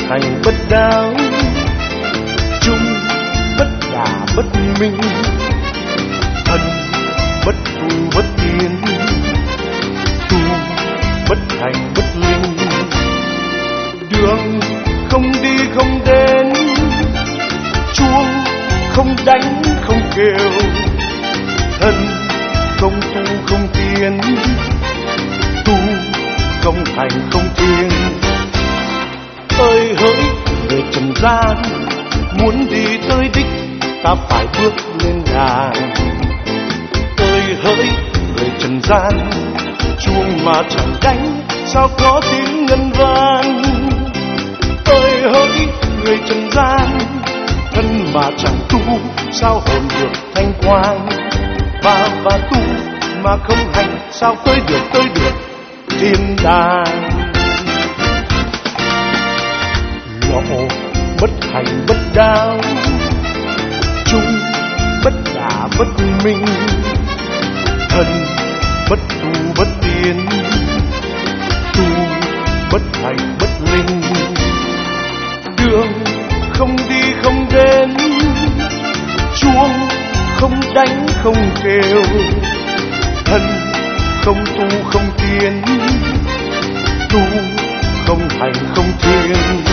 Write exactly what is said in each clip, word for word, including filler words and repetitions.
thành bất đạo, chung bất đà bất minh, thân bất tu bất tiến, tu bất thành bất linh. Đường không đi không đến, chuông không đánh không kêu, thân không tu không tiến, tu không thành không thiên. Ơi hỡi người trần gian, muốn đi tới đích ta phải bước lên đàng. Ơi hỡi người trần gian, chuông mà chẳng đánh sao có tiếng ngân vang. Ơi hỡi người trần gian, thân mà chẳng tu sao hồn được thanh quang. Và và tu mà không hành sao tới được tới được thiên đàng. Lộ bất hành bất đạo, chung bất đà bất minh, thân bất tu bất tiến, tu bất thành bất linh. Đường không đi không đến, chuông không đánh không kêu, thân không tu không tiến, tu không thành không thiên.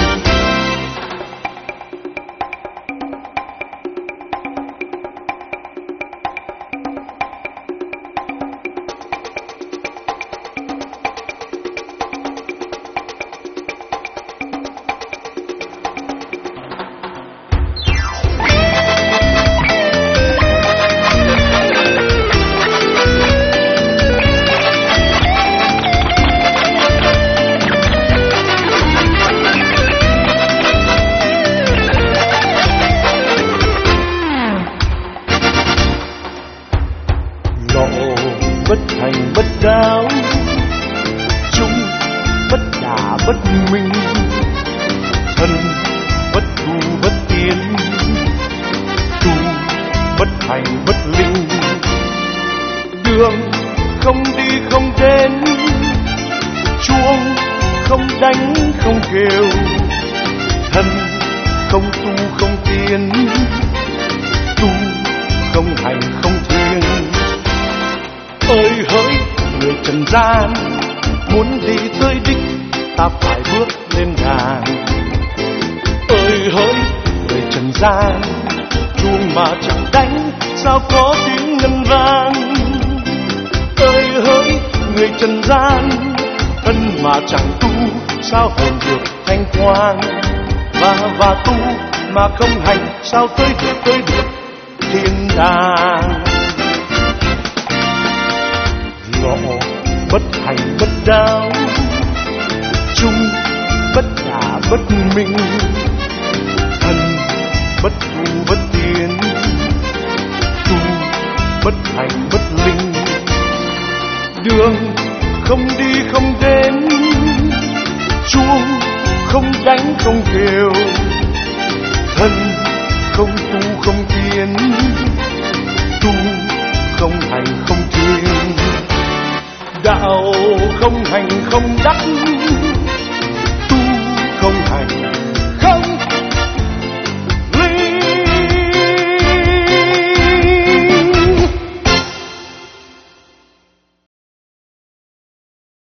Bất thành bất đạo, chung bất đà bất minh, thân bất tu bất tiến, tu bất thành bất linh. Đường không đi không đến, chuông không đánh không kêu, thân không tu không tiến, tu không hành không thiên. Ơi hỡi người trần gian, muốn đi tới đích ta phải bước lên đàng. Ơi hỡi người trần gian, chuông mà chẳng đánh sao có tiếng ngân vang. Ơi hỡi người trần gian, thân mà chẳng tu sao hồn được thanh quang. Và và tu mà không hành sao tới được tới được thiên đàng. Lộ bất hành bất đạo, chung bất đà bất minh, thân bất tu bất tiến, tu bất thành bất linh. Đường không đi không đến, chuông không đánh không kêu, thân không tu không tiến, tu không hành không thiên. Đạo không hành không đắc, tu không hành